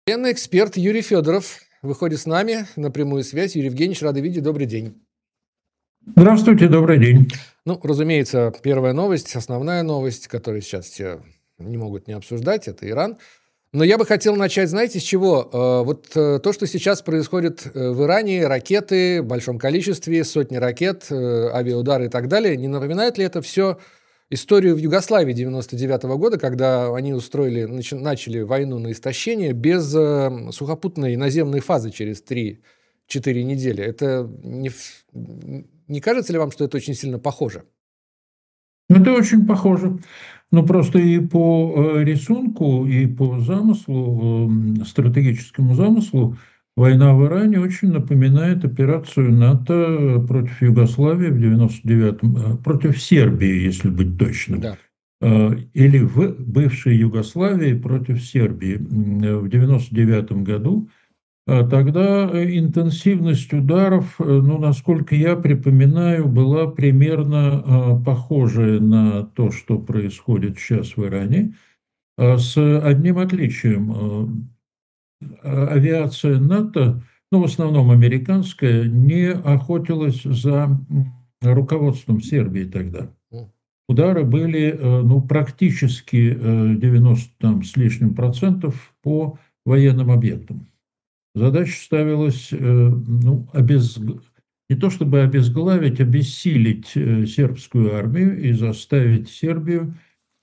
Военный эксперт Юрий Федоров выходит с нами на прямую связь. Юрий Евгеньевич, рады видеть. Добрый день. Здравствуйте, добрый день. Ну, разумеется, первая новость, основная новость, которую сейчас все не могут не обсуждать, это Иран. Но я бы хотел начать, знаете, с чего? То, что сейчас происходит в Иране, ракеты в большом количестве, сотни ракет, авиаудары и так далее, не напоминает ли это все историю в Югославии 99 года, когда они начали войну на истощение без сухопутной наземной фазы через 3-4 недели? Это не кажется ли вам, что это очень сильно похоже? Это очень похоже. Ну, просто и по рисунку, и по замыслу, стратегическому замыслу, война в Иране очень напоминает операцию НАТО против Югославии в 99-м, против Сербии, если быть точным. Да. Или в бывшей Югославии против Сербии в 99 году. Тогда интенсивность ударов, ну, насколько я припоминаю, была примерно похожая на то, что происходит сейчас в Иране, с одним отличием. Авиация НАТО, ну, в основном американская, не охотилась за руководством Сербии тогда. Удары были, ну, практически 90 там, с лишним процентов по военным объектам. Задача ставилась, ну, не то чтобы обезглавить, обессилить сербскую армию и заставить Сербию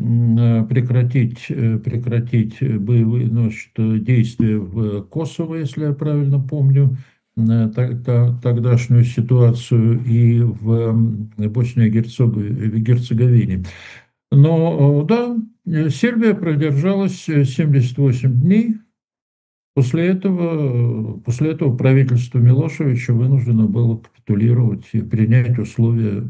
прекратить боевые, значит, действия в Косово, если я правильно помню, тогдашнюю ситуацию, и в Боснии и Герцеговине. Но да, Сербия продержалась 78 дней. После этого правительство Милошевича вынуждено было капитулировать и принять условия,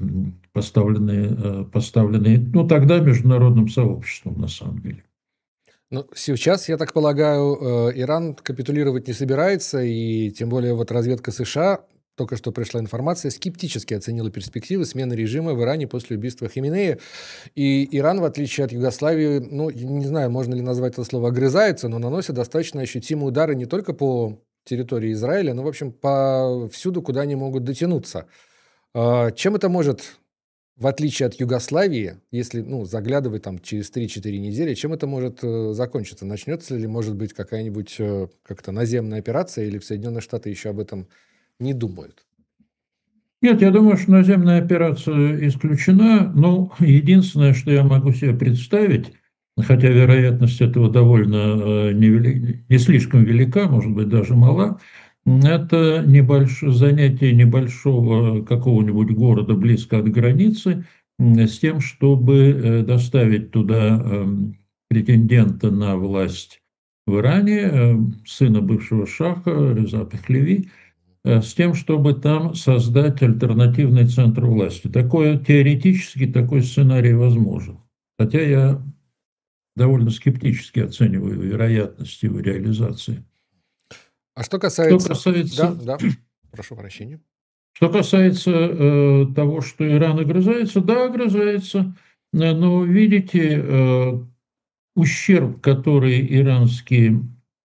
поставленные, ну, тогда международным сообществом, на самом деле. Ну, сейчас, я так полагаю, Иран капитулировать не собирается, и тем более вот разведка США, только что пришла информация, скептически оценила перспективы смены режима в Иране после убийства Хаминея. И Иран, в отличие от Югославии, ну, не знаю, можно ли назвать это слово «огрызается», но наносит достаточно ощутимые удары не только по территории Израиля, но, в общем, повсюду, куда они могут дотянуться. Чем это может, в отличие от Югославии, если, ну, заглядывать там через 3-4 недели, чем это может закончиться? Начнется ли, может быть, какая-нибудь как-то наземная операция, или в Соединенные Штаты еще об этом не думают? Нет, я думаю, что наземная операция исключена. Ну, единственное, что я могу себе представить, хотя вероятность этого довольно не слишком велика, может быть, даже мала, это занятие небольшого какого-нибудь города близко от границы с тем, чтобы доставить туда претендента на власть в Иране, сына бывшего шаха Реза Пехлеви, с тем, чтобы там создать альтернативный центр власти. Теоретически такой сценарий возможен. Хотя я довольно скептически оцениваю вероятность его реализации. А что касается... Да, прошу прощения. Что касается того, что Иран огрызается, да, огрызается, но, видите, ущерб, который иранские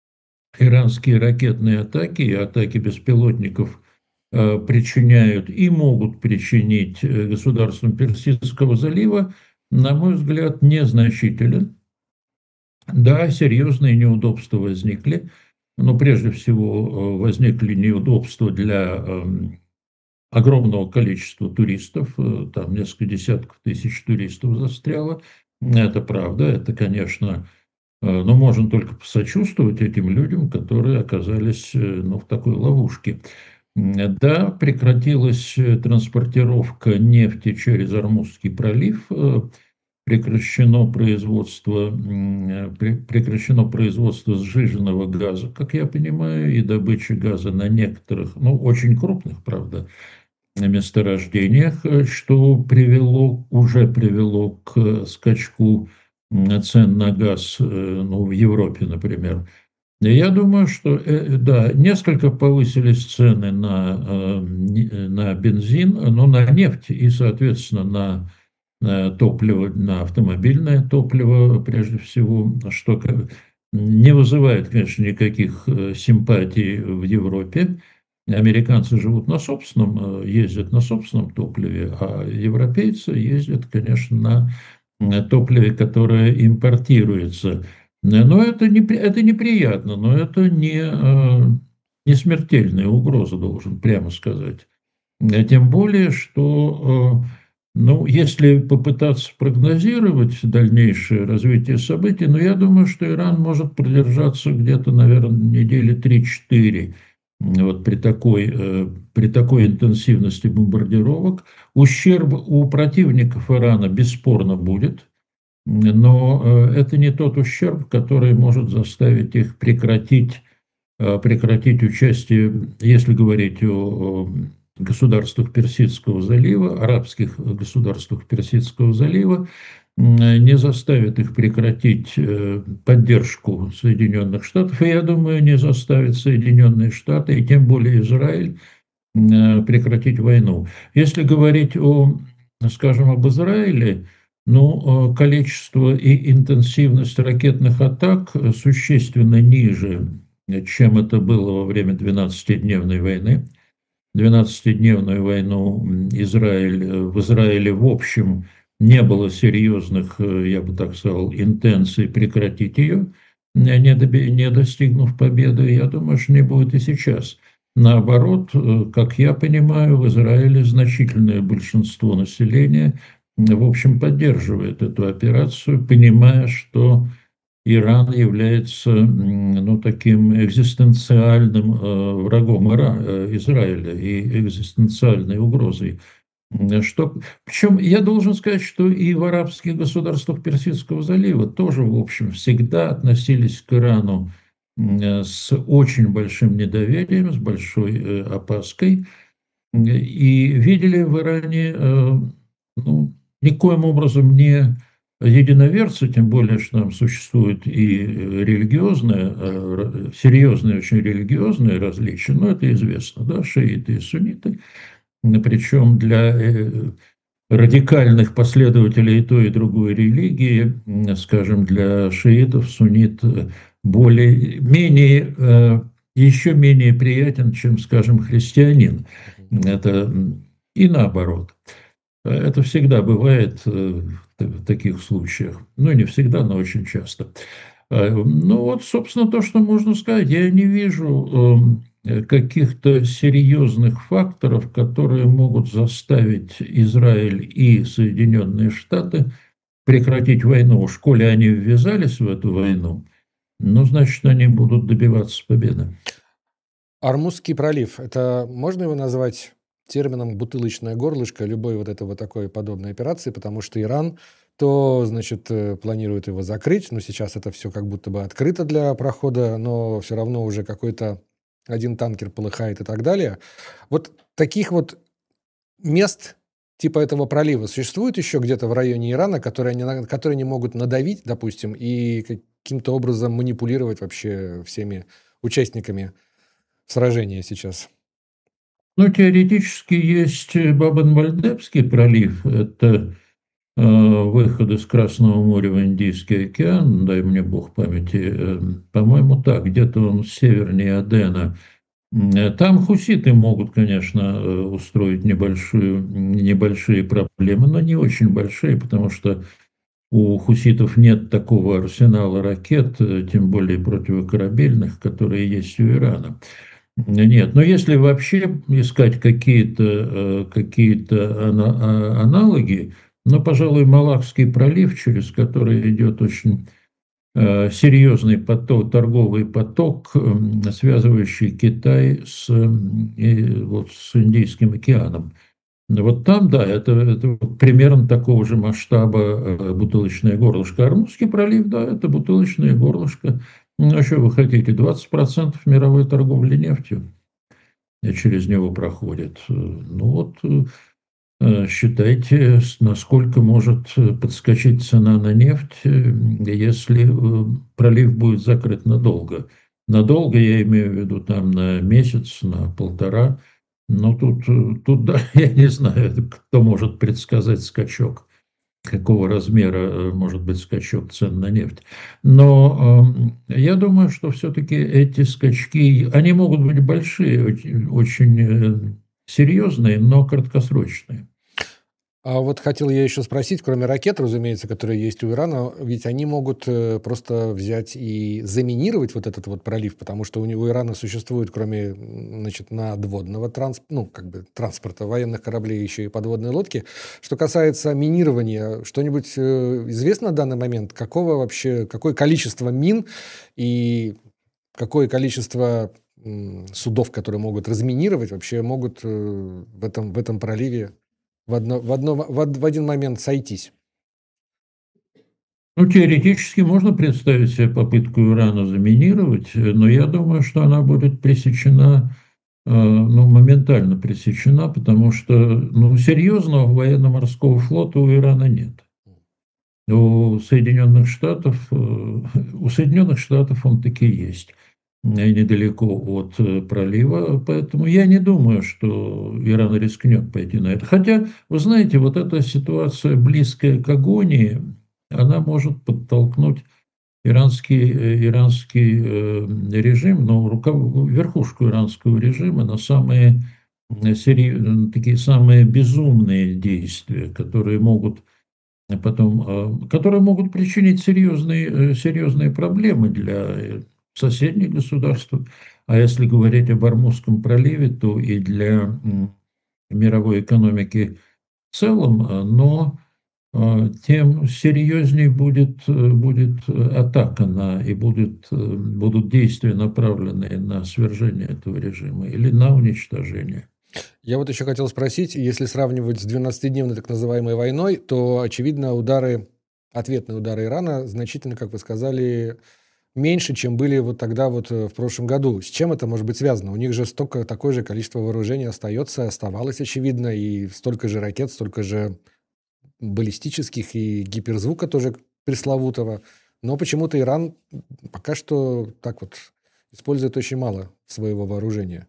ракетные атаки и атаки беспилотников причиняют и могут причинить государствам Персидского залива, на мой взгляд, незначителен. Да, серьезные неудобства возникли, но прежде всего возникли неудобства для огромного количества туристов, там несколько десятков тысяч туристов застряло. Это правда, это, конечно, но можно только посочувствовать этим людям, которые оказались, ну, в такой ловушке. Да, прекратилась транспортировка нефти через Ормузский пролив, прекращено производство сжиженного газа, как я понимаю, и добыча газа на некоторых, ну, очень крупных, правда, месторождениях, что уже привело к скачку цен на газ, ну, в Европе, например. Я думаю, что, да, несколько повысились цены на бензин, но на нефть и, соответственно, на топливо, на автомобильное топливо, прежде всего, что не вызывает, конечно, никаких симпатий в Европе. Американцы живут на собственном, ездят на собственном топливе, а европейцы ездят, конечно, на топливе, которое импортируется. Но это неприятно, но это не смертельная угроза, должен прямо сказать. Тем более, что, ну, если попытаться прогнозировать дальнейшее развитие событий, ну, я думаю, что Иран может продержаться где-то, наверное, недели 3-4. Вот при такой интенсивности бомбардировок. Ущерб у противников Ирана бесспорно будет, но это не тот ущерб, который может заставить их прекратить участие, если говорить о государствах Персидского залива, арабских государствах Персидского залива, не заставит их прекратить поддержку Соединенных Штатов, и, я думаю, не заставит Соединенные Штаты, и тем более Израиль, прекратить войну. Если говорить скажем, об Израиле, ну, количество и интенсивность ракетных атак существенно ниже, чем это было во время 12-дневной войны. 12-дневную войну в Израиле в общем не было серьезных, я бы так сказал, интенций прекратить ее, не достигнув победы. Я думаю, что не будет и сейчас. Наоборот, как я понимаю, в Израиле значительное большинство населения, в общем, поддерживает эту операцию, понимая, что Иран является, ну, таким экзистенциальным врагом Израиля и экзистенциальной угрозой. Причем я должен сказать, что и в арабских государствах Персидского залива тоже, в общем, всегда относились к Ирану с очень большим недоверием, с большой опаской, и видели в Иране, ну, никоим образом не единоверцы, тем более, что там существует и религиозное, серьезные очень религиозные различия, но это известно, да, шииты и сунниты, причем для радикальных последователей и той, и другой религии, скажем, для шиитов суннит еще менее приятен, чем, скажем, христианин. Это и наоборот. Это всегда бывает в таких случаях. Ну, не всегда, но очень часто. Ну, вот, собственно, то, что можно сказать. Я не вижу каких-то серьезных факторов, которые могут заставить Израиль и Соединенные Штаты прекратить войну. Уж коли они ввязались в эту войну, ну, значит, они будут добиваться победы. Ормузский пролив, это можно его назвать термином «бутылочное горлышко» любой вот этой вот такой подобной операции, потому что Иран то, значит, планирует его закрыть, но сейчас это все как будто бы открыто для прохода, но все равно уже какой-то один танкер полыхает и так далее. Вот таких вот мест типа этого пролива существует еще где-то в районе Ирана, которые не могут надавить, допустим, и каким-то образом манипулировать вообще всеми участниками сражения сейчас? Ну, теоретически есть Баб-эль-Мандебский пролив. Это выход из Красного моря в Индийский океан, дай мне бог памяти, по-моему, так, где-то он севернее Адена. Там хуситы могут, конечно, устроить небольшие проблемы, но не очень большие, потому что у хуситов нет такого арсенала ракет, тем более противокорабельных, которые есть у Ирана. Нет, но если вообще искать какие-то аналоги, ну, пожалуй, Малакский пролив, через который идет очень серьезный торговый поток, связывающий Китай с Индийским океаном. Вот там, да, это примерно такого же масштаба бутылочное горлышко. Ормузский пролив, да, это бутылочное горлышко. Ну, а что вы хотите? 20% мировой торговли нефтью через него проходит. Ну вот, считайте, насколько может подскочить цена на нефть, если пролив будет закрыт надолго. Надолго, я имею в виду, там на месяц, на полтора. Но тут да, я не знаю, кто может предсказать скачок. какого размера может быть скачок цен на нефть. Но я думаю, что все-таки эти скачки, они могут быть большие, очень серьезные, но краткосрочные. А вот хотел я еще спросить, кроме ракет, разумеется, которые есть у Ирана, ведь они могут просто взять и заминировать вот этот вот пролив, потому что у Ирана существует, кроме, значит, надводного ну, как бы транспорта военных кораблей, еще и подводные лодки. Что касается минирования, что-нибудь известно на данный момент? Какое количество мин и какое количество судов, которые могут разминировать, вообще могут в этом проливе в один момент сойтись? Ну, теоретически можно представить себе попытку Ирана заминировать, но я думаю, что она будет пресечена, ну, моментально пресечена, потому что, ну, серьезного военно-морского флота у Ирана нет. У Соединенных Штатов он таки есть, недалеко от пролива, поэтому я не думаю, что Иран рискнет пойти на это. Хотя, вы знаете, вот эта ситуация, близкая к агонии, она может подтолкнуть иранский режим, но верхушку иранского режима на такие самые безумные действия, которые могут причинить серьезные проблемы для соседних государств. А если говорить об Ормузском проливе, то и для мировой экономики в целом, но тем серьезнее будет атака и будут действия, направленные на свержение этого режима или на уничтожение. Я вот еще хотел спросить, если сравнивать с 12-дневной так называемой войной, то, очевидно, ответные удары Ирана значительно, как вы сказали, меньше, чем были вот тогда вот в прошлом году. С чем это может быть связано? У них же такое же количество вооружений оставалось, очевидно, и столько же ракет, столько же баллистических и гиперзвука тоже пресловутого. Но почему-то Иран пока что так вот использует очень мало своего вооружения.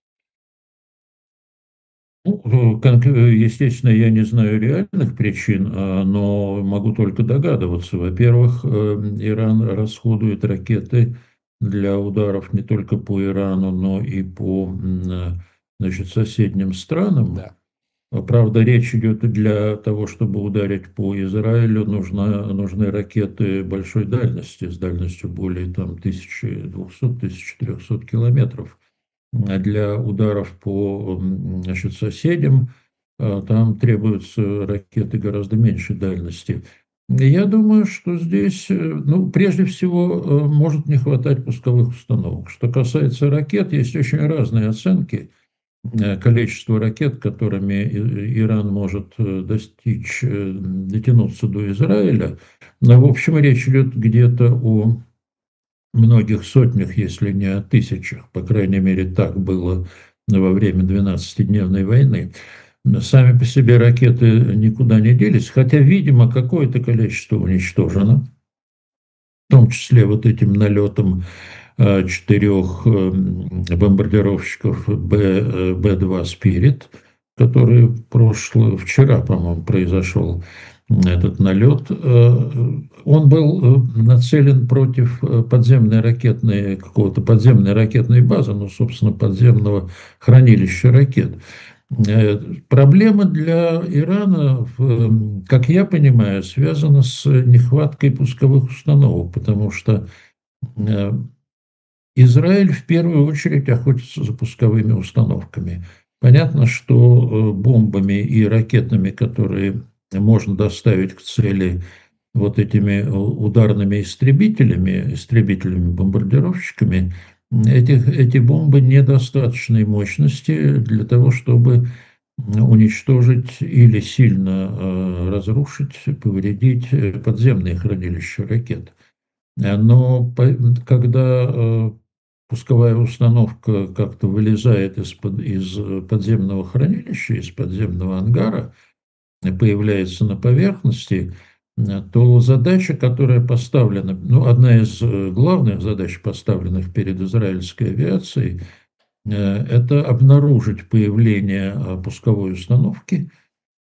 Ну, естественно, я не знаю реальных причин, но могу только догадываться. Во-первых, Иран расходует ракеты для ударов не только по Ирану, но и по значит, соседним странам. Да. Правда, речь идет для того, чтобы ударить по Израилю, нужны ракеты большой дальности, с дальностью более там, 1200-1300 километров. А для ударов по значит, соседям там требуются ракеты гораздо меньшей дальности. Я думаю, что здесь, ну, прежде всего, может не хватать пусковых установок. Что касается ракет, есть очень разные оценки количества ракет, которыми Иран может дотянуться до Израиля. Но, в общем, речь идет где-то о многих сотнях, если не о тысячах. По крайней мере, так было во время 12-дневной войны. Сами по себе ракеты никуда не делись, хотя, видимо, какое-то количество уничтожено, в том числе вот этим налетом 4 бомбардировщиков Б-2 «Спирит», который вчера, по-моему, произошел этот налет. Он был нацелен против какого-то подземной ракетной базы, ну, собственно, подземного хранилища ракет. Проблема для Ирана, как я понимаю, связана с нехваткой пусковых установок, потому что Израиль в первую очередь охотится за пусковыми установками. Понятно, что бомбами и ракетами, которые можно доставить к цели вот этими ударными истребителями-бомбардировщиками, эти бомбы недостаточной мощности для того, чтобы уничтожить или сильно разрушить, повредить подземные хранилища ракет. Но когда пусковая установка как-то вылезает из подземного хранилища, из подземного ангара, появляется на поверхности, то задача, которая поставлена, ну, одна из главных задач, поставленных перед израильской авиацией, это обнаружить появление пусковой установки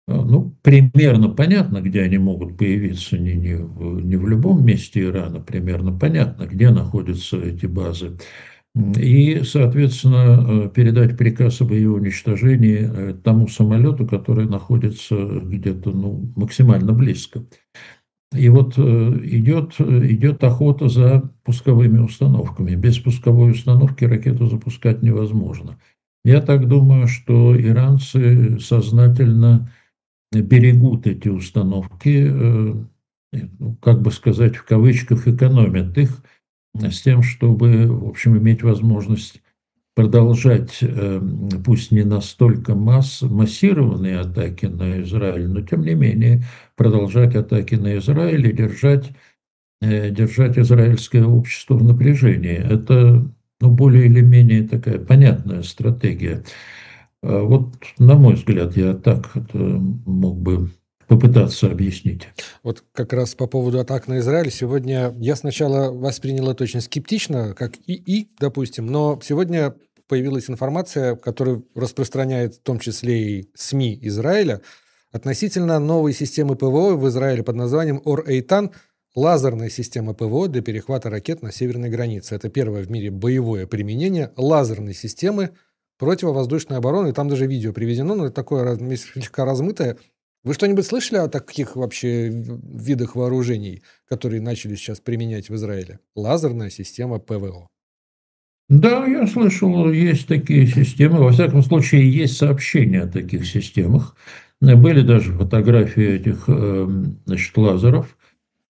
Ну, примерно понятно, где они могут появиться, не в любом месте Ирана, примерно понятно, где находятся эти базы. И, соответственно, передать приказ об ее уничтожении тому самолету, который находится где-то ну, максимально близко. И вот идет охота за пусковыми установками. Без пусковой установки ракету запускать невозможно. Я так думаю, что иранцы сознательно берегут эти установки, ну, как бы сказать, в кавычках, экономят их с тем, чтобы, в общем, иметь возможность продолжать, пусть не настолько массированные атаки на Израиль, но тем не менее продолжать атаки на Израиль и держать израильское общество в напряжении. Это ну, более или менее такая понятная стратегия. Вот, на мой взгляд, я так это мог бы попытаться объяснить. Вот как раз по поводу атак на Израиль. Сегодня я сначала воспринял это очень скептично, как допустим, но сегодня появилась информация, которую распространяет в том числе и СМИ Израиля, относительно новой системы ПВО в Израиле под названием Ор-Эйтан, лазерная система ПВО для перехвата ракет на северной границе. Это первое в мире боевое применение лазерной системы противовоздушной обороны. И там даже видео приведено, но это такое слегка размытое. Вы что-нибудь слышали о таких вообще видах вооружений, которые начали сейчас применять в Израиле? Лазерная система ПВО. Да, я слышал, есть такие системы. Во всяком случае, есть сообщения о таких системах. Были даже фотографии этих значит, лазеров.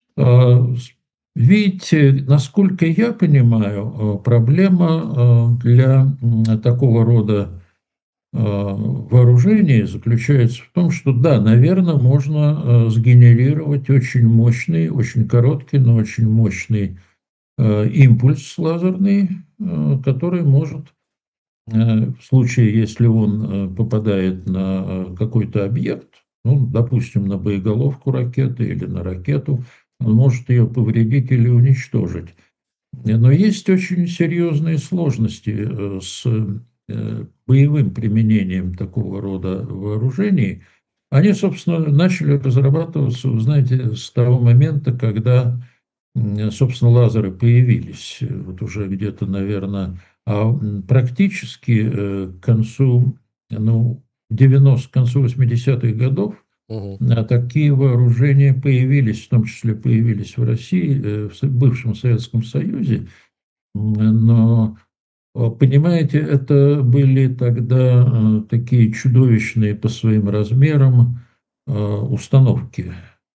Видите, насколько я понимаю, проблема для такого рода вооружений заключается в том, что да, наверное, можно сгенерировать очень мощный, очень короткий, но очень мощный импульс лазерный, который может, в случае, если он попадает на какой-то объект, ну, допустим, на боеголовку ракеты или на ракету, он может ее повредить или уничтожить. Но есть очень серьезные сложности с боевым применением такого рода вооружений. Они, собственно, начали разрабатываться, вы знаете, с того момента, когда, собственно, лазеры появились. Вот уже где-то, наверное, практически к концу, ну, к концу 80-х годов Угу. такие вооружения появились, в том числе появились в России, в бывшем Советском Союзе, но, понимаете, это были тогда такие чудовищные по своим размерам установки,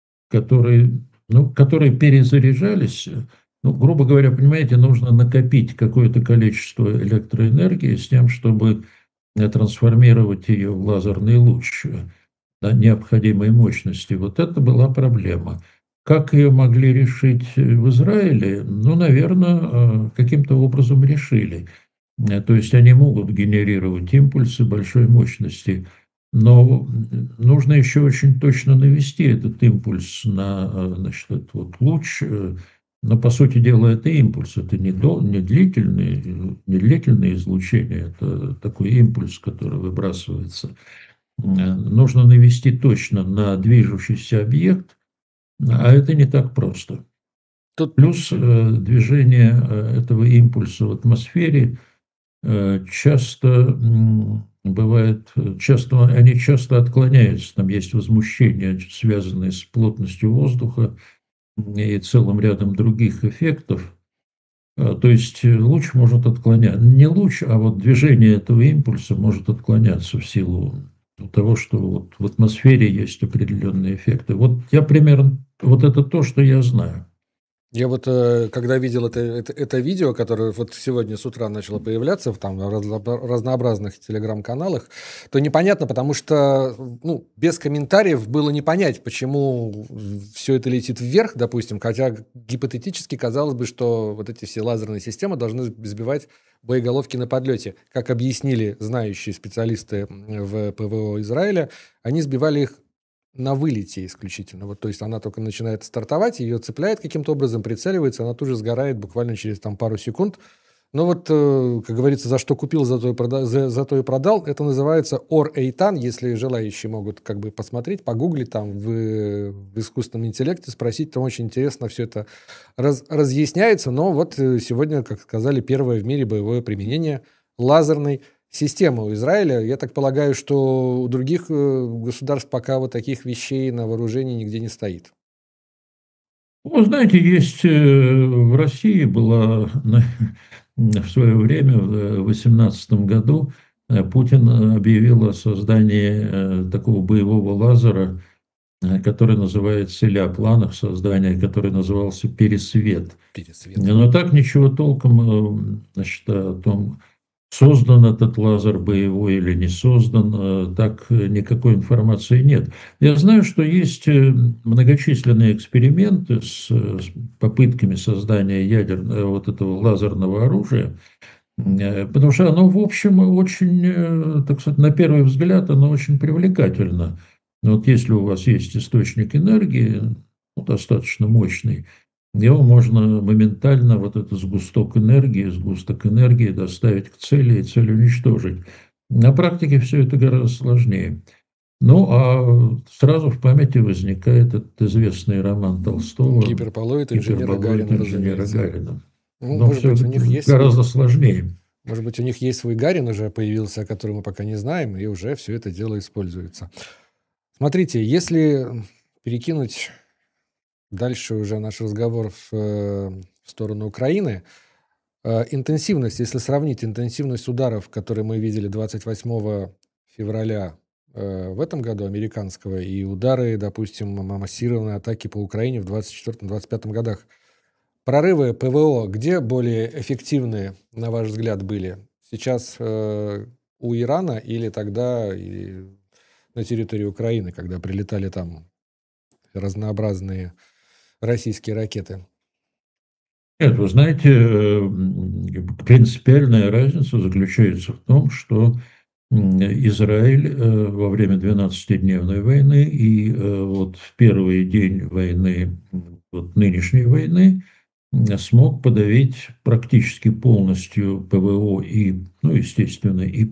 которые перезаряжались. Ну, грубо говоря, понимаете, нужно накопить какое-то количество электроэнергии с тем, чтобы трансформировать ее в лазерный луч необходимой мощности. Вот это была проблема. Как ее могли решить в Израиле? Ну, наверное, каким-то образом решили. То есть они могут генерировать импульсы большой мощности, но нужно еще очень точно навести этот импульс на, значит, этот вот луч. Но, по сути дела, это импульс, это не длительное излучение, это такой импульс, который выбрасывается. Нужно навести точно на движущийся объект, а это не так просто. Тут Плюс движение этого импульса в атмосфере часто они часто отклоняются, там есть возмущения, связанные с плотностью воздуха и целым рядом других эффектов. То есть луч может отклоняться, не луч, а вот движение этого импульса может отклоняться в силу того, что вот в атмосфере есть определенные эффекты. Вот я примерно, вот это то, что я знаю. я вот, когда видел это видео, которое вот сегодня с утра начало появляться в там разнообразных телеграм-каналах, то непонятно, потому что, ну, без комментариев было не понять, почему все это летит вверх, допустим, хотя гипотетически казалось бы, что вот эти все лазерные системы должны сбивать боеголовки на подлете. Как объяснили знающие специалисты в ПВО Израиля, они сбивали их на вылете исключительно. Вот, то есть она только начинает стартовать, ее цепляет каким-то образом, прицеливается, она тут же сгорает буквально через там, пару секунд. Ну вот, как говорится, за что купил, за то и продал. Это называется Ор-Эйтан, если желающие могут как бы посмотреть, погуглить там в искусственном интеллекте, спросить, там очень интересно все это разъясняется. Но вот сегодня, как сказали, первое в мире боевое применение лазерной системы у Израиля. Я так полагаю, что у других государств пока вот таких вещей на вооружении нигде не стоит. Вы знаете, есть в России была в свое время, в 2018 году, Путин объявил о создании такого боевого лазера, который называется, или о планах создания, который назывался «Пересвет». Пересвет. Но так ничего толком, значит, о том, создан этот лазер боевой или не создан, так никакой информации нет. Я знаю, что есть многочисленные эксперименты с попытками создания вот этого лазерного оружия, потому что оно, в общем, очень, так сказать, на первый взгляд, оно очень привлекательно. Но вот если у вас есть источник энергии, ну, достаточно мощный, его можно моментально, вот этот сгусток энергии доставить к цели и цель уничтожить. На практике все это гораздо сложнее. Ну, а сразу в памяти возникает этот известный роман Толстого Гиперболоид инженера «Гиперболоид Гарина, инженера разумеется. Гарина». Ну, Но может все быть, у них есть гораздо сложнее. Может быть, у них есть свой Гарин уже появился, о котором мы пока не знаем, и уже все это дело используется. Смотрите, если перекинуть дальше уже наш разговор в сторону Украины, интенсивность, если сравнить интенсивность ударов, которые мы видели 28 февраля в этом году, американского, и удары, допустим, массированные атаки по Украине в 24-25 годах, прорывы ПВО где более эффективные, на ваш взгляд, были? Сейчас у Ирана или тогда и на территории Украины, когда прилетали там разнообразные российские ракеты? Нет, вы знаете, принципиальная разница заключается в том, что Израиль во время 12-дневной войны и вот в первый день войны, вот нынешней войны, смог подавить практически полностью ПВО и, ну, естественно, и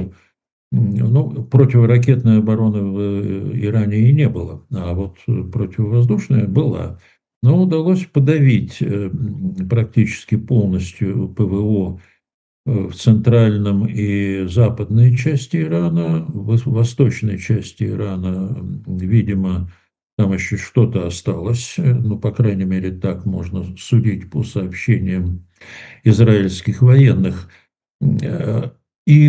ну, противоракетной обороны в Иране и не было, а вот противовоздушная была. Но удалось подавить практически полностью ПВО в центральном и западной части Ирана, в восточной части Ирана, видимо, там еще что-то осталось, ну, по крайней мере, так можно судить по сообщениям израильских военных. И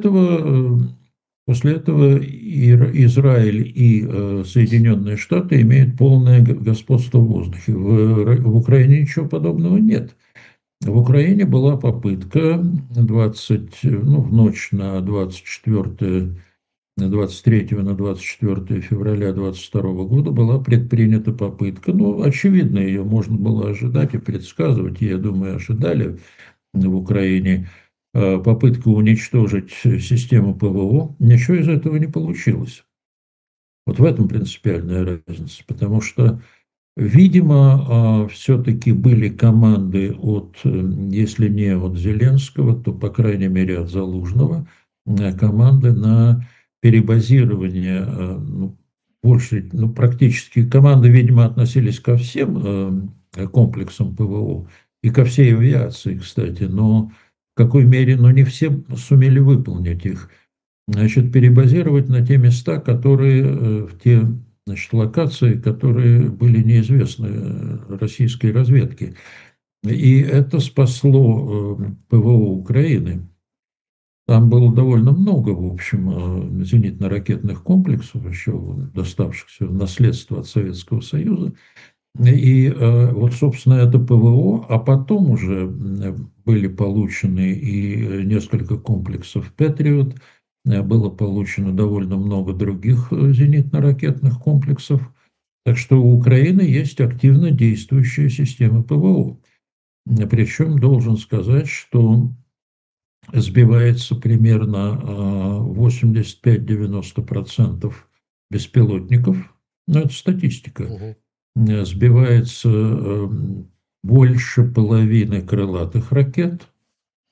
после этого Израиль и Соединенные Штаты имеют полное господство в воздухе. В Украине ничего подобного нет. В Украине была попытка в ночь на 24 на 23 на 24 февраля 2022 года была предпринята попытка, ну, очевидно, ее можно было ожидать и предсказывать, я думаю, ожидали в Украине, попытка уничтожить систему ПВО, ничего из этого не получилось. Вот в этом принципиальная разница, потому что, видимо, все-таки были команды если не от Зеленского, то, по крайней мере, от Залужного, команды на перебазирование, практически команды, видимо, относились ко всем комплексам ПВО и ко всей авиации, кстати, но в какой мере, не все сумели выполнить их. Значит, перебазировать на те места, в те, значит, локации, которые были неизвестны российской разведке. И это спасло ПВО Украины. Там было довольно много, в общем, зенитно-ракетных комплексов, еще доставшихся в наследство от Советского Союза. И вот, собственно, это ПВО, а потом уже были получены и несколько комплексов «Патриот», было получено довольно много других зенитно-ракетных комплексов. Так что у Украины есть активно действующая система ПВО. Причем должен сказать, что сбивается примерно 85-90% беспилотников, но это статистика, сбивается больше половины крылатых ракет,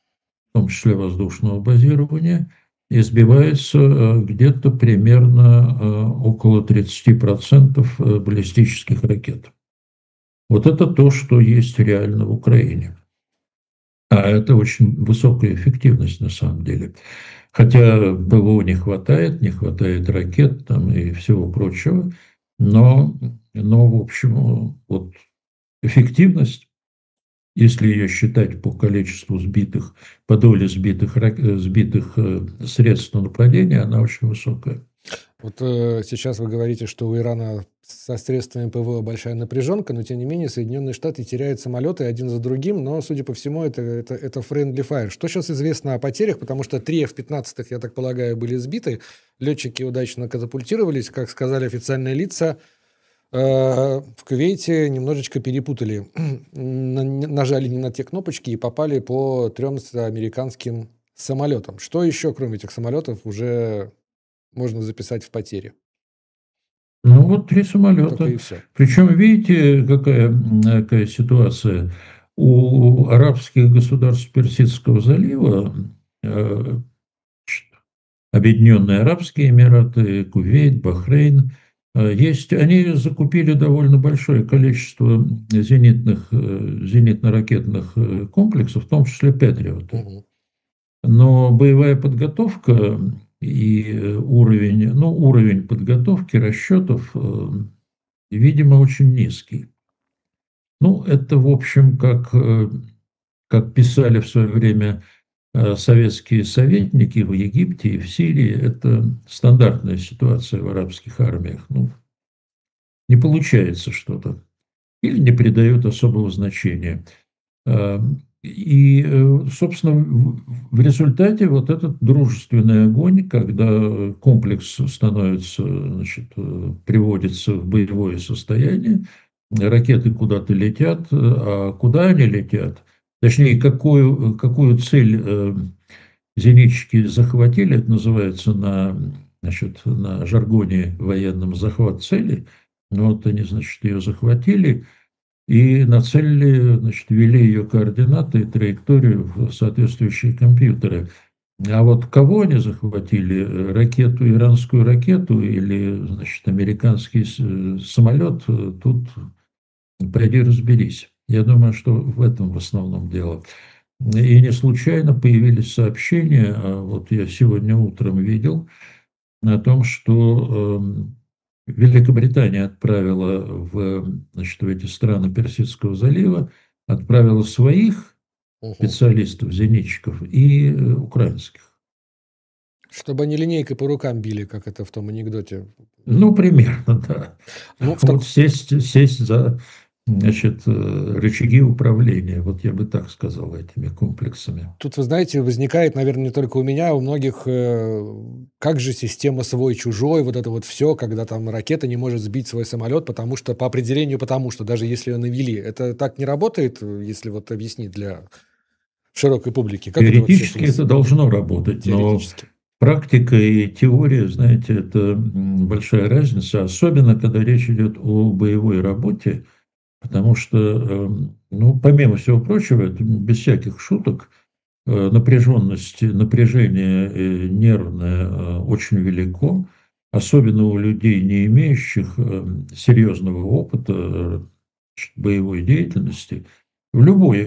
том числе воздушного базирования, и сбивается где-то примерно около 30% баллистических ракет. Вот это то, что есть реально в Украине. А это очень высокая эффективность на самом деле. Хотя ПВО не хватает ракет там и всего прочего, но в общем, вот эффективность, если ее считать по количеству сбитых, по доле сбитых средств на нападение, она очень высокая. Вот сейчас вы говорите, что у Ирана со средствами ПВО большая напряженка, но тем не менее Соединенные Штаты теряют самолеты один за другим, но, судя по всему, это friendly fire. Что сейчас известно о потерях? Потому что 3 F-15, я так полагаю, были сбиты, летчики удачно катапультировались, как сказали официальные лица. В Кувейте немножечко перепутали, нажали не на те кнопочки и попали по 3 американским самолетам. Что еще, кроме этих самолетов, уже можно записать в потери? Ну вот 3 Только самолета. и все. Причем видите, какая ситуация. У арабских государств Персидского залива, Объединенные Арабские Эмираты, Кувейт, Бахрейн, они закупили довольно большое количество зенитно-ракетных комплексов, в том числе «Патриоты». Угу. Но боевая подготовка и уровень подготовки расчетов, видимо, очень низкий. Ну, это, в общем, как писали в свое время советские советники в Египте и в Сирии, это стандартная ситуация в арабских армиях. Ну, не получается что-то или не придают особого значения. И, собственно, в результате вот этот дружественный огонь, когда комплекс становится, значит, приводится в боевое состояние, ракеты куда-то летят, а куда они летят, точнее, какую цель зенитчики захватили, это называется на жаргоне военном захват цели, вот они, значит, ее захватили, и нацелили, значит, ввели ее координаты и траекторию в соответствующие компьютеры. А вот кого они захватили? Иранскую ракету или, значит, американский самолет? Тут пойди разберись. Я думаю, что в этом в основном дело. И не случайно появились сообщения, вот я сегодня утром видел, о том, что Великобритания отправила значит, в эти страны Персидского залива, отправила своих специалистов, зенитчиков и украинских. Чтобы они линейкой по рукам били, как это в том анекдоте. Ну, примерно, да. Ну, вот сесть за, значит, рычаги управления, вот я бы так сказал, этими комплексами. Тут, вы знаете, возникает, наверное, не только у меня, а у многих, как же система свой-чужой, вот это вот все, когда там ракета не может сбить свой самолет, потому что, по определению, потому что, даже если ее навели. Это так не работает, если вот объяснить для широкой публики? Как Теоретически это должно работать, но практика и теория, знаете, это большая разница, особенно когда речь идет о боевой работе, потому что, ну, помимо всего прочего, это без всяких шуток, напряжение нервное очень велико, особенно у людей, не имеющих серьезного опыта боевой деятельности, в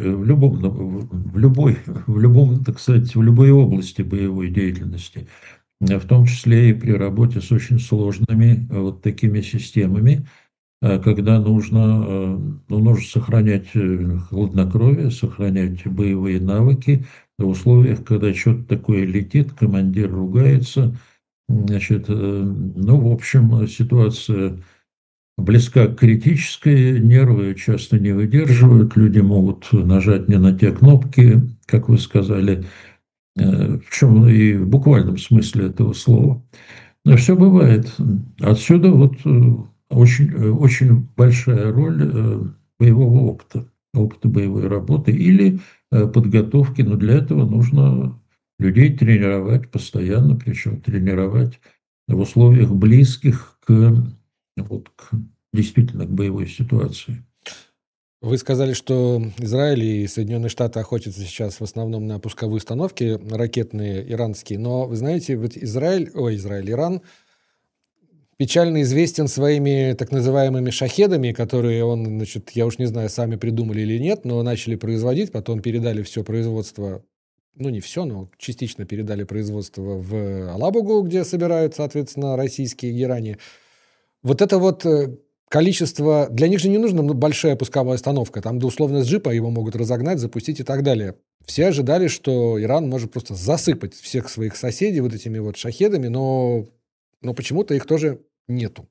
любом, так сказать, в любой области боевой деятельности, в том числе и при работе с очень сложными вот такими системами, когда нужно сохранять хладнокровие, сохранять боевые навыки в условиях, когда что-то такое летит, командир ругается. Значит, в общем, ситуация близка к критической, нервы часто не выдерживают, люди могут нажать не на те кнопки, как вы сказали, причем и в буквальном смысле этого слова. Но все бывает. Отсюда вот очень большая роль боевого опыта боевой работы или подготовки, но для этого нужно людей тренировать постоянно, причем тренировать в условиях близких действительно к боевой ситуации. Вы сказали, что Израиль и Соединенные Штаты охотятся сейчас в основном на пусковые установки ракетные иранские, но вы знаете, вот Иран печально известен своими так называемыми шахедами, которые он, значит, я уж не знаю, сами придумали или нет, но начали производить, потом передали все производство, ну не все, но частично передали производство в Алабугу, где собирают, соответственно, российские герани. Вот это вот количество... Для них же не нужна большая пусковая установка. Там, да, условно, с джипа его могут разогнать, запустить и так далее. Все ожидали, что Иран может просто засыпать всех своих соседей вот этими вот шахедами, но почему-то их тоже нету.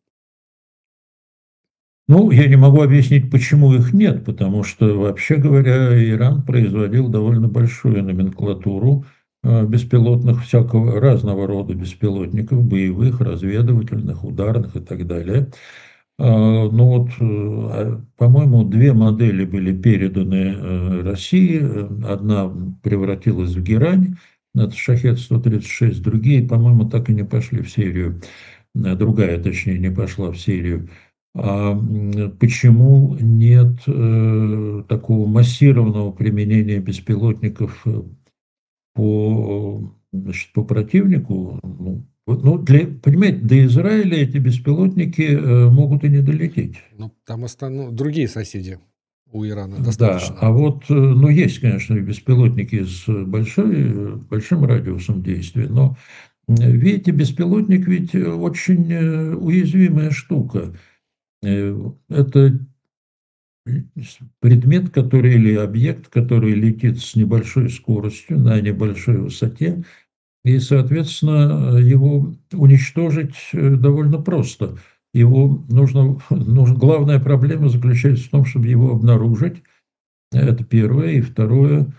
Ну, я не могу объяснить, почему их нет, потому что, вообще говоря, Иран производил довольно большую номенклатуру беспилотных, всякого разного рода беспилотников, боевых, разведывательных, ударных и так далее. Ну вот, по-моему, две модели были переданы России. Одна превратилась в герань, это Шахед-136, другие, по-моему, так и не пошли в серию. Другая, точнее, не пошла в серию. Почему нет такого массированного применения беспилотников значит, по противнику? Ну, понимаете, до Израиля эти беспилотники могут и не долететь. Ну, там другие соседи у Ирана Да, достаточно. а вот, ну, есть, конечно, и беспилотники с большим радиусом действия, но, видите, беспилотник ведь очень уязвимая штука. Это предмет, который или объект, который летит с небольшой скоростью на небольшой высоте, и, соответственно, его уничтожить довольно просто. Главная проблема заключается в том, чтобы его обнаружить. Это первое. И второе,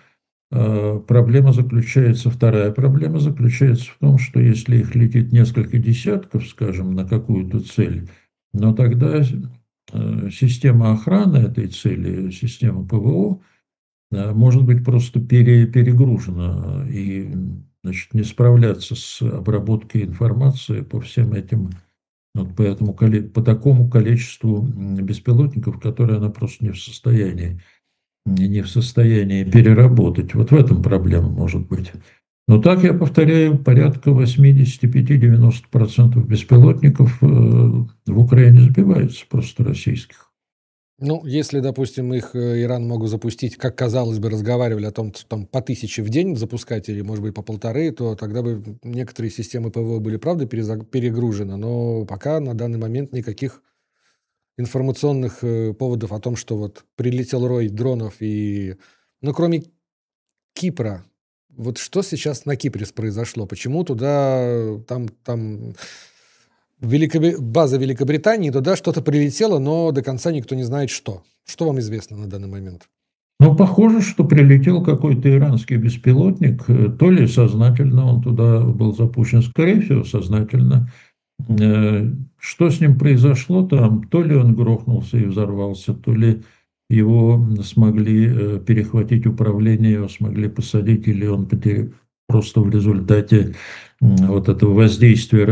вторая проблема заключается в том, что если их летит несколько десятков, скажем, на какую-то цель, но тогда система охраны этой цели, система ПВО, может быть просто перегружена и, значит, не справляться с обработкой информации по всем этим, вот по такому количеству беспилотников, которые она просто не в состоянии переработать. Вот в этом проблема может быть. Но так, я повторяю, порядка 85-90% беспилотников в Украине сбиваются просто российских. Ну, если, допустим, их Иран мог запустить, как казалось бы, разговаривали о том, что там по 1000 в день запускать или, может быть, по 1,5, то тогда бы некоторые системы ПВО были, правда, перегружены, но пока на данный момент никаких информационных поводов о том, что вот прилетел рой дронов и... Ну, кроме Кипра, вот что сейчас на Кипре произошло? Почему туда, там база Великобритании, туда что-то прилетело, но до конца никто не знает что. Что вам известно на данный момент? Ну, похоже, что прилетел какой-то иранский беспилотник, то ли сознательно он туда был запущен, скорее всего, сознательно. Что с ним произошло там, то ли он грохнулся и взорвался, то ли его смогли перехватить управление, его смогли посадить, или он просто в результате вот этого воздействия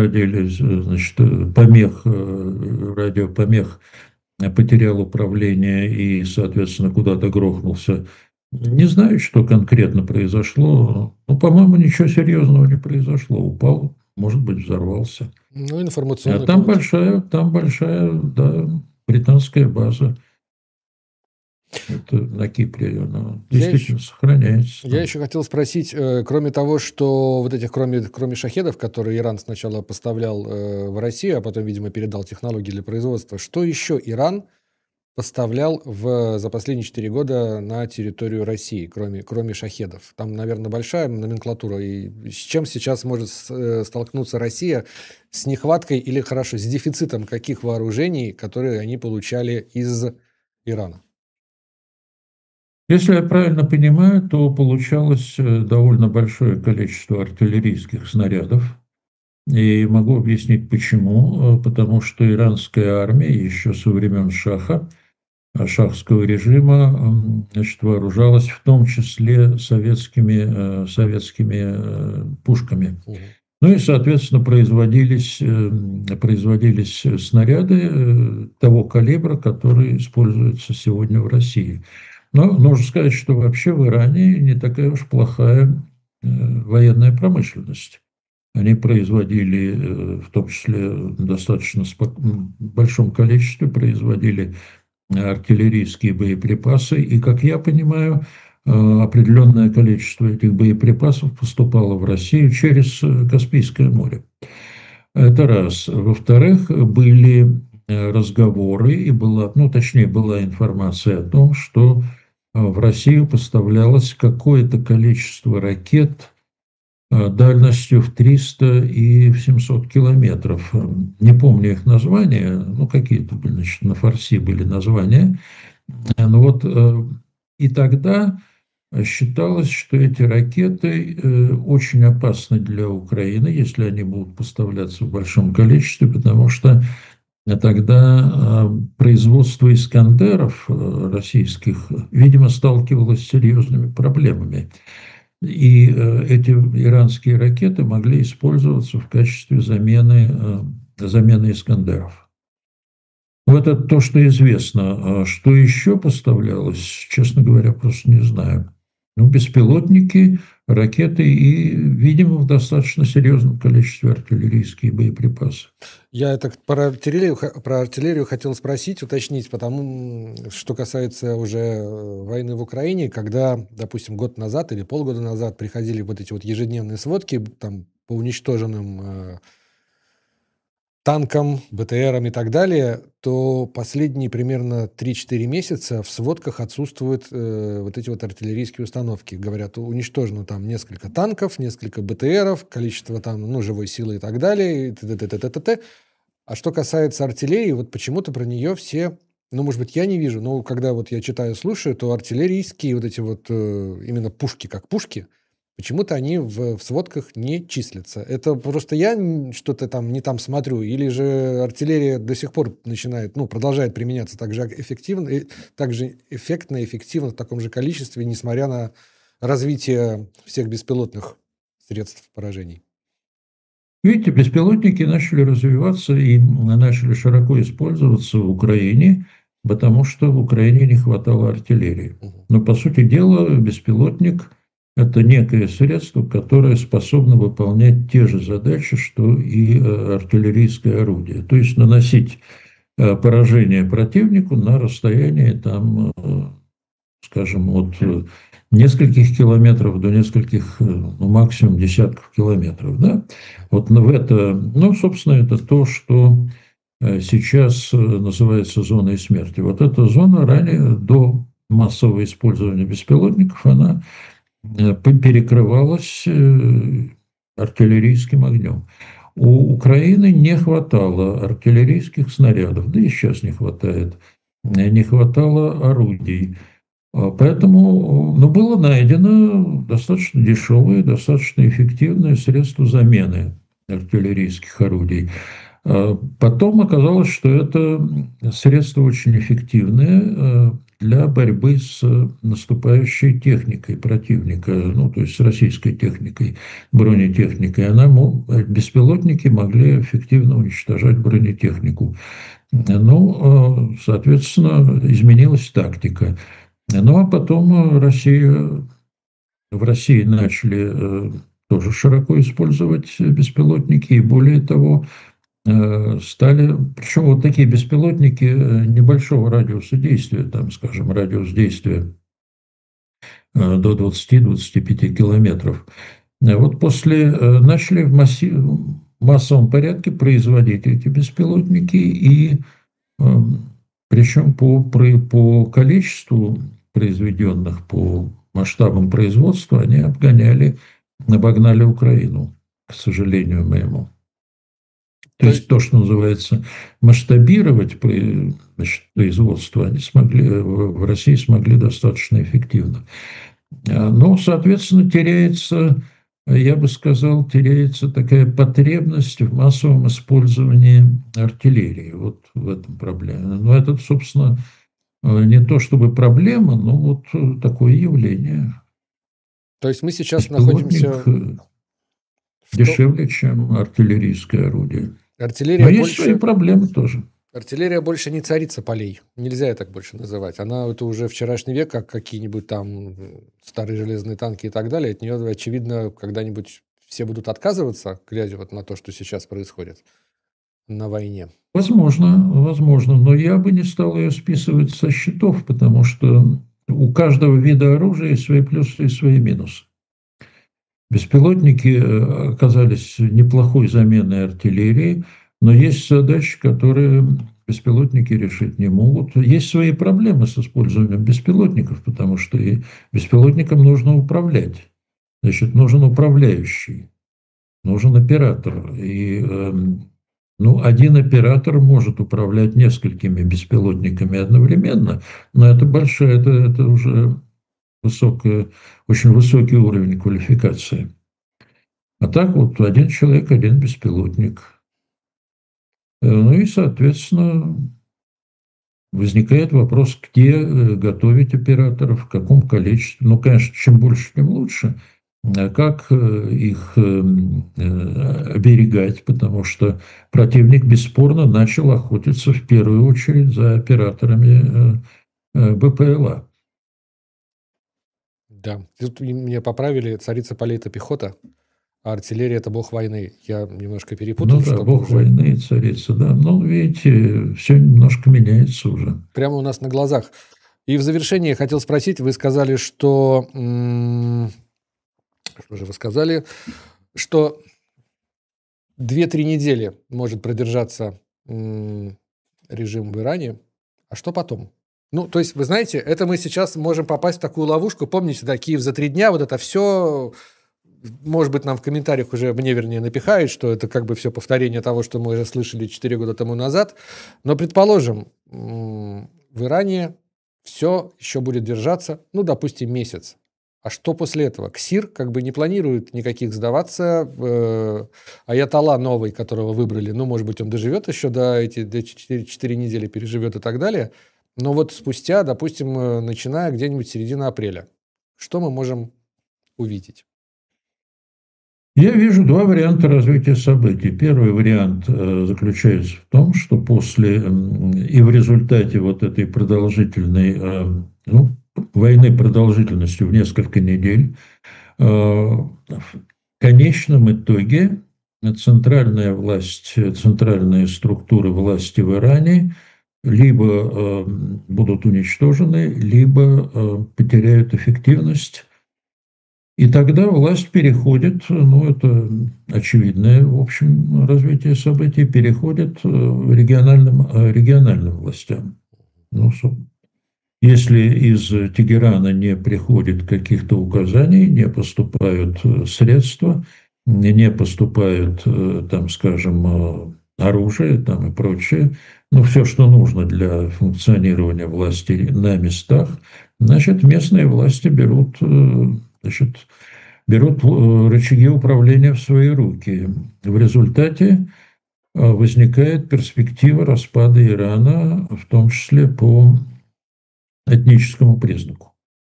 радиопомех потерял управление и, соответственно, куда-то грохнулся. Не знаю, что конкретно произошло. Ну, по-моему, ничего серьезного не произошло. Упал, может быть, взорвался. Ну, информационный Там повод. большая, да, британская база. Это на Кипре она действительно сохраняется. Я еще хотел спросить, кроме того, что вот этих, кроме шахедов, которые Иран сначала поставлял в Россию, а потом, видимо, передал технологии для производства, что еще Иран поставлял за последние 4 года на территорию России, кроме шахедов? Там, наверное, большая номенклатура. И с чем сейчас может столкнуться Россия? С нехваткой или, хорошо, с дефицитом каких вооружений, которые они получали из Ирана? Если я правильно понимаю, то получалось довольно большое количество артиллерийских снарядов. И могу объяснить почему. Потому что иранская армия еще со времен шахского режима, значит, вооружалась в том числе советскими пушками. Ну и, соответственно, производились снаряды того калибра, который используется сегодня в России. Но нужно сказать, что вообще в Иране не такая уж плохая военная промышленность. Они производили, в том числе в достаточно большом количестве, производили артиллерийские боеприпасы. И, как я понимаю, определенное количество этих боеприпасов поступало в Россию через Каспийское море. Это раз. Во-вторых, были разговоры и была, ну, точнее, была информация о том, что в Россию поставлялось какое-то количество ракет дальностью в 300 и в 700 километров. Не помню их названия, ну, какие-то были, значит, на фарси были названия. Ну вот, и тогда считалось, что эти ракеты очень опасны для Украины, если они будут поставляться в большом количестве, потому что тогда производство «Искандеров» российских, видимо, сталкивалось с серьезными проблемами. И эти иранские ракеты могли использоваться в качестве замены «Искандеров». Вот это то, что известно. Что еще поставлялось, честно говоря, просто не знаю. Ну, беспилотники, ракеты и, видимо, в достаточно серьезном количестве артиллерийские боеприпасы. Я это про артиллерию хотел спросить, уточнить, потому что касается уже войны в Украине, когда, допустим, год назад или полгода назад приходили вот эти вот ежедневные сводки там, по уничтоженным танкам, БТРам и так далее, то последние примерно 3-4 месяца в сводках отсутствуют вот эти вот артиллерийские установки. Говорят, уничтожено там несколько танков, несколько БТРов, количество там, ну, живой силы и так далее, и т.д. А что касается артиллерии, вот почему-то про нее все, ну, может быть, я не вижу, но когда вот я читаю, слушаю, то артиллерийские вот эти вот именно пушки, как пушки, почему-то они в сводках не числятся. Это просто я что-то там не там смотрю, или же артиллерия до сих пор начинает, ну, продолжает применяться так же эффективно, так же эффектно, эффективно в таком же количестве, несмотря на развитие всех беспилотных средств поражений. Видите, беспилотники начали развиваться и начали широко использоваться в Украине, потому что в Украине не хватало артиллерии. Но, по сути дела, беспилотник – это некое средство, которое способно выполнять те же задачи, что и артиллерийское орудие. То есть наносить поражение противнику на расстоянии, там, скажем, от нескольких километров до нескольких, ну, максимум десятков километров. Да? Вот в это, ну, собственно, это то, что сейчас называется зоной смерти. Вот эта зона ранее, до массового использования беспилотников, она перекрывалась артиллерийским огнем. У Украины не хватало артиллерийских снарядов, да и сейчас не хватает, не хватало орудий. Поэтому, ну, было найдено достаточно дешевое, достаточно эффективное средство замены артиллерийских орудий. Потом оказалось, что это средство очень эффективное для борьбы с наступающей техникой противника, ну, то есть с российской техникой, бронетехникой. Беспилотники могли эффективно уничтожать бронетехнику. Ну, соответственно, изменилась тактика. Ну, а потом в России начали тоже широко использовать беспилотники, и более того, стали, причем вот такие беспилотники небольшого радиуса действия, там, скажем, радиус действия до 20-25 километров. Вот начали в массовом порядке производить эти беспилотники, и причем по количеству произведенных, по масштабам производства, они обогнали Украину, к сожалению моему. То есть то, что называется масштабировать производство, они в России смогли достаточно эффективно. Но, соответственно, я бы сказал, теряется такая потребность в массовом использовании артиллерии. Вот в этом проблема. Но это, собственно, не то чтобы проблема, но вот такое явление. То есть мы сейчас находимся дешевле, чем артиллерийское орудие. Но Артиллерия есть свои больше... проблемы тоже. Артиллерия больше не царица полей. Нельзя ее так больше называть. Она это уже вчерашний век, как какие-нибудь там старые железные танки и так далее. От нее, очевидно, когда-нибудь все будут отказываться, глядя вот на то, что сейчас происходит на войне. Возможно, но я бы не стал ее списывать со счетов, потому что у каждого вида оружия есть свои плюсы и свои минусы. Беспилотники оказались неплохой заменой артиллерии, но есть задачи, которые беспилотники решить не могут. Есть свои проблемы с использованием беспилотников, потому что и беспилотникам нужно управлять. Значит, нужен управляющий, нужен оператор. И один оператор может управлять несколькими беспилотниками одновременно, но это уже очень высокий уровень квалификации. А так вот один человек, один беспилотник. Ну и, соответственно, возникает вопрос, где готовить операторов, в каком количестве. Ну, конечно, чем больше, тем лучше. А как их оберегать, потому что противник бесспорно начал охотиться в первую очередь за операторами БПЛА. Да, тут меня поправили, царица полей – это пехота, а артиллерия – это бог войны. Я немножко перепутал, Ну да, чтобы бог уже... войны и царица, да. Но, видите, все немножко меняется уже. Прямо у нас на глазах. И в завершение я хотел спросить, вы сказали, что... Что же вы сказали? Что 2-3 недели может продержаться режим в Иране. А что потом? Ну, то есть, вы знаете, это мы сейчас можем попасть в такую ловушку. Помните, да, Киев за 3 дня, вот это все... Может быть, нам в комментариях уже, мне вернее, напихают, что это как бы все повторение того, что мы уже слышали 4 года тому назад. Но, предположим, в Иране все еще будет держаться, ну, допустим, месяц. А что после этого? КСИР как бы не планирует никаких сдаваться. Аятолла новый, которого выбрали, ну, может быть, он доживет еще до 4 недели, переживет и так далее. Но вот спустя, допустим, начиная где-нибудь середина апреля, что мы можем увидеть? Я вижу два варианта развития событий. Первый вариант заключается в том, что после и в результате вот этой продолжительной, войны продолжительностью в несколько недель, в конечном итоге центральная власть, центральные структуры власти в Иране либо будут уничтожены, либо потеряют эффективность. И тогда власть переходит, это очевидное, в общем, развитие событий, переходит региональным властям. Если из Тегерана не приходит каких-то указаний, не поступают средства, не поступают, там, скажем, оружие там, и прочее, все, что нужно для функционирования власти на местах, значит, местные власти берут рычаги управления в свои руки. В результате возникает перспектива распада Ирана, в том числе по этническому признаку.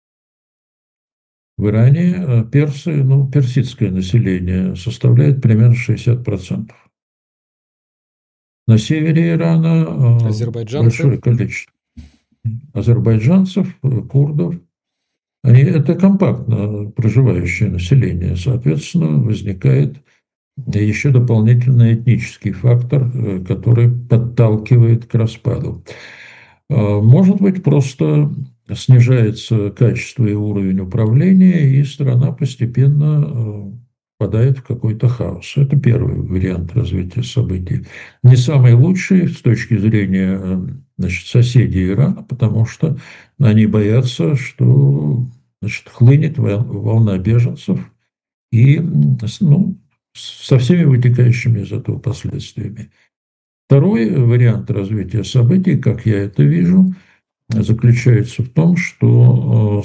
В Иране персидское население составляет примерно 60%. На севере Ирана большое количество азербайджанцев, курдов. Это компактно проживающее население. Соответственно, возникает еще дополнительный этнический фактор, который подталкивает к распаду. Может быть, просто снижается качество и уровень управления, и страна постепенно впадает в какой-то хаос. Это первый вариант развития событий. Не самый лучший с точки зрения соседей Ирана, потому что они боятся, что хлынет волна беженцев и со всеми вытекающими из этого последствиями. Второй вариант развития событий, как я это вижу, заключается в том, что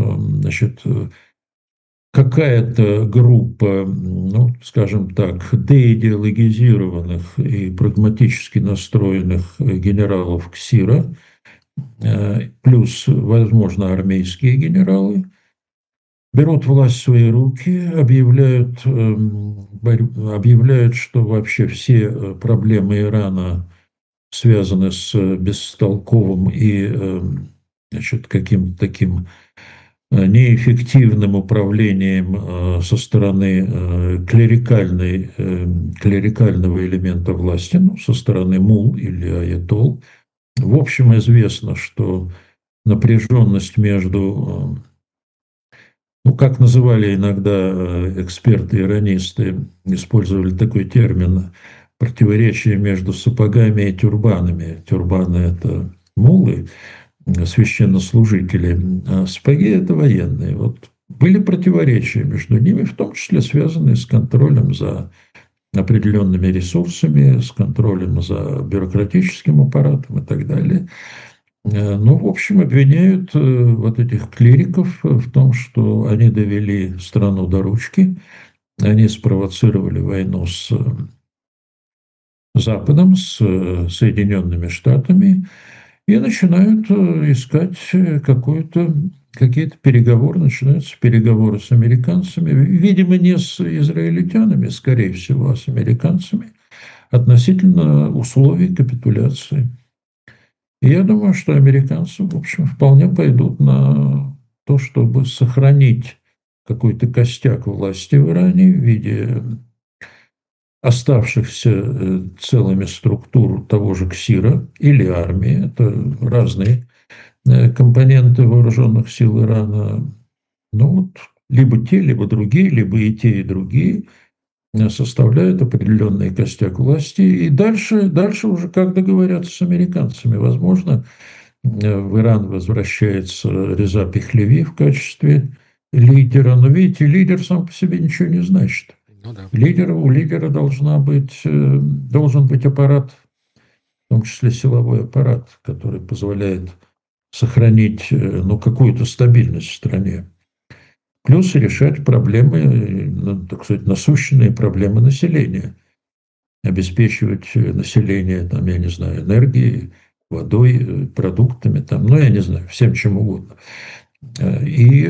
какая-то группа, скажем так, деидеологизированных и прагматически настроенных генералов КСИРа, плюс, возможно, армейские генералы, берут власть в свои руки, объявляют, что вообще все проблемы Ирана связаны с бестолковым и значит, каким-то таким неэффективным управлением со стороны клерикального элемента власти, ну, со стороны мул или аятол. В общем, известно, что напряженность между, ну, как называли иногда эксперты-иранисты, использовали такой термин, противоречие между сапогами и тюрбанами. Тюрбаны – это мулы, священнослужители, а сапоги – это военные. Вот были противоречия между ними, в том числе связанные с контролем за определенными ресурсами, с контролем за бюрократическим аппаратом и так далее. Ну, в общем, обвиняют вот этих клириков в том, что они довели страну до ручки, они спровоцировали войну с Западом, с Соединенными Штатами, и начинают искать какие-то переговоры, начинаются переговоры с американцами, видимо, не с израильтянами, скорее всего, а с американцами относительно условий капитуляции. И я думаю, что американцы, в общем, вполне пойдут на то, чтобы сохранить какой-то костяк власти в Иране в виде оставшихся целыми структур того же КСИРа или армии. Это разные компоненты вооруженных сил Ирана. Ну вот, либо те, либо другие, либо и те, и другие составляют определенный костяк власти. И дальше уже как договорятся с американцами. Возможно, в Иран возвращается Реза Пехлеви в качестве лидера. Но видите, лидер сам по себе ничего не значит. Ну, да. У лидера должен быть аппарат, в том числе силовой аппарат, который позволяет сохранить какую-то стабильность в стране. Плюс решать проблемы, так сказать, насущные проблемы населения. Обеспечивать население, там, я не знаю, энергией, водой, продуктами, там, ну, я не знаю, всем чем угодно. И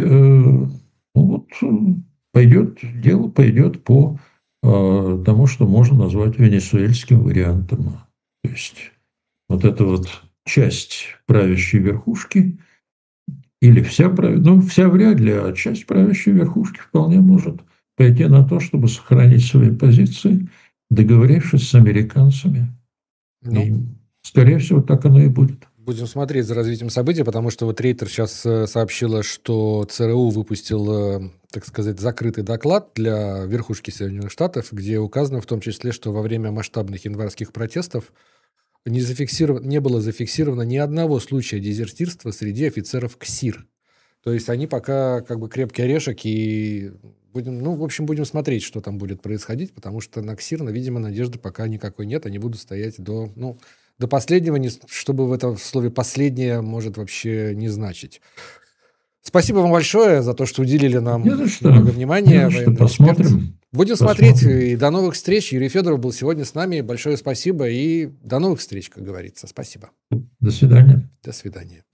дело пойдет по тому, что можно назвать венесуэльским вариантом. То есть вот эта вот часть правящей верхушки, или вся вряд ли, а часть правящей верхушки вполне может пойти на то, чтобы сохранить свои позиции, договорившись с американцами. И, скорее всего, так оно и будет. Будем смотреть за развитием событий, потому что вот Рейтер сейчас сообщила, что ЦРУ выпустил, так сказать, закрытый доклад для верхушки Соединенных Штатов, где указано в том числе, что во время масштабных январских протестов не было зафиксировано ни одного случая дезертирства среди офицеров КСИР. То есть они пока как бы крепкий орешек, и будем смотреть, что там будет происходить, потому что на КСИР, видимо, надежды пока никакой нет, они будут стоять до последнего, чтобы в этом слове «последнее» может вообще не значить. Спасибо вам большое за то, что уделили нам много внимания. Посмотрим. Будем смотреть. И до новых встреч. Юрий Федоров был сегодня с нами. Большое спасибо. И до новых встреч, как говорится. Спасибо. До свидания. До свидания.